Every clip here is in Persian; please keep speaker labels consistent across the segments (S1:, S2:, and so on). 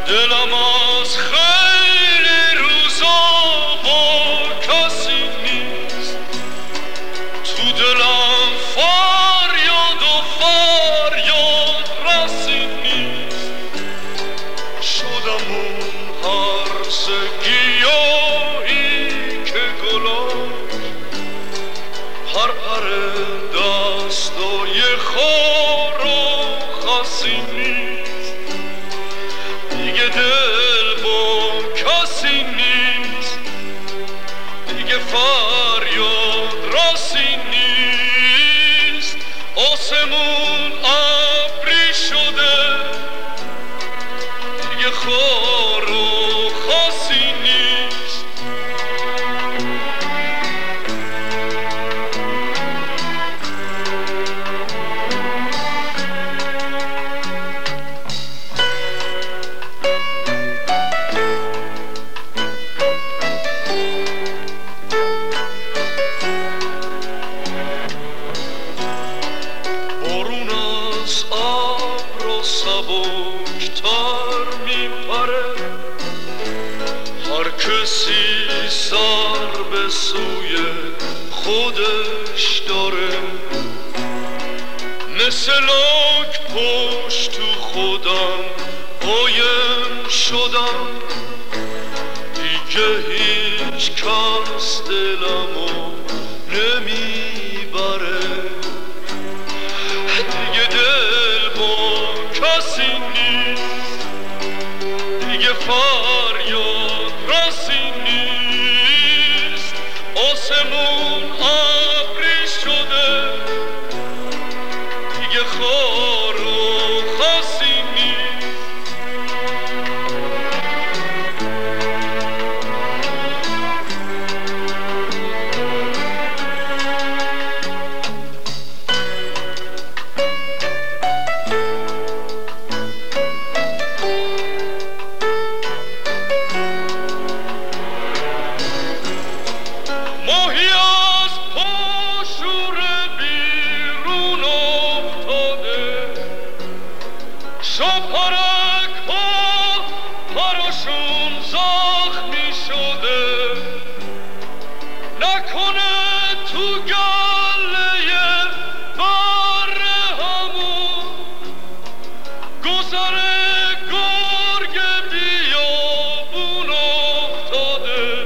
S1: دلم از خیلی روزا با کسی نیست، تو دلم فریاد و فریاد رسی نیست. شدم اون هرس گیاهی که گلاش پرپر دستای خار و خسی نیست. دیگه دل با کسی نیست، دیگه فریاد رسی نیست. آسمون ابری شده، دیگه خار و خسی نیست. بارون از ابر سبکتر میپره، هر کسی سر به سوی خودش داره. مثل لاک پشت تو خودم قایم شدم، دیگه هیچ کس دلمو نمیبره. دیگه دل با کسی نیست، دیگه فریاد رسی نیست. آسمون ابری شده، دیگه خار و خسی نیست. ماهی از پا شوره بیرون افتاده، شاپرک ها پراشون زخمی شده. نکنه تو گله بره همون گذر گرگ بیابون افتاده.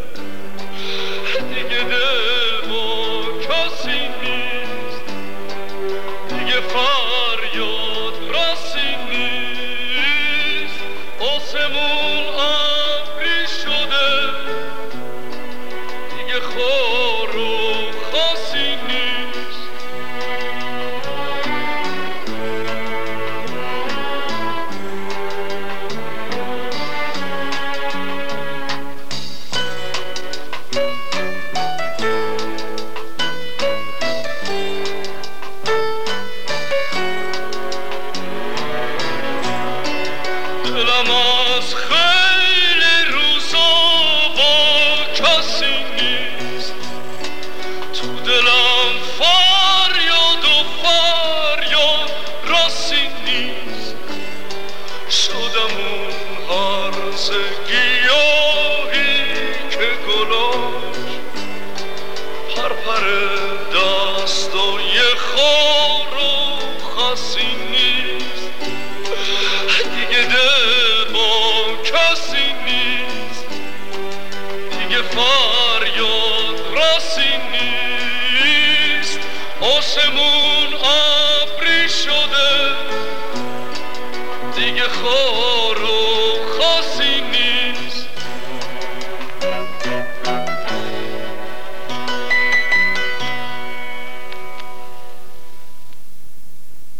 S1: دیگه دل با کسی نیست، دیگه فریاد رسی نیست. آسمون ابری شده، دیگه خار و خسی نیست. دلم از خیلی روزا با کسی نیست، تو دلم فریاد و فریاد رسی نیست. شدم اون هرز گیاهی که گلاش پرپر دستای خار و خسی نیست. دیگه دل با کسی نیست، دیگه فریاد رسی نیست. آسمون ابری شده، دیگه خار